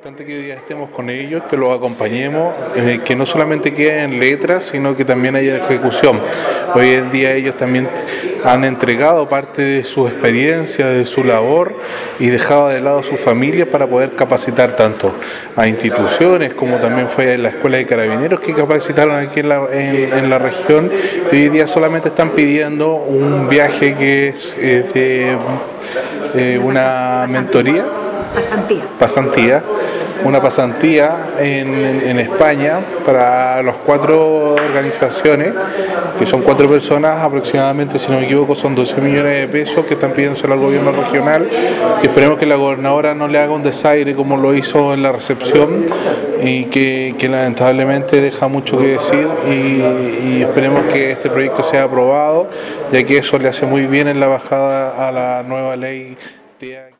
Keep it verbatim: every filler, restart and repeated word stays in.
importante que hoy día estemos con ellos, que los acompañemos, eh, que no solamente quede en letras, sino que también haya ejecución. Hoy en día ellos también han entregado parte de su experiencia, de su labor y dejado de lado a sus familias para poder capacitar tanto a instituciones como también fue en la Escuela de Carabineros que capacitaron aquí en la, en, en la región. Y hoy día solamente están pidiendo un viaje que es eh, de eh, una mentoría. Pasantía. Pasantía, una pasantía en, en España para las cuatro organizaciones, que son cuatro personas, aproximadamente, si no me equivoco, son doce millones de pesos que están pidiéndoselo al gobierno regional, y esperemos que la gobernadora no le haga un desaire como lo hizo en la recepción, y que, que lamentablemente deja mucho que decir, y, y esperemos que este proyecto sea aprobado, ya que eso le hace muy bien en la bajada a la nueva ley T E A.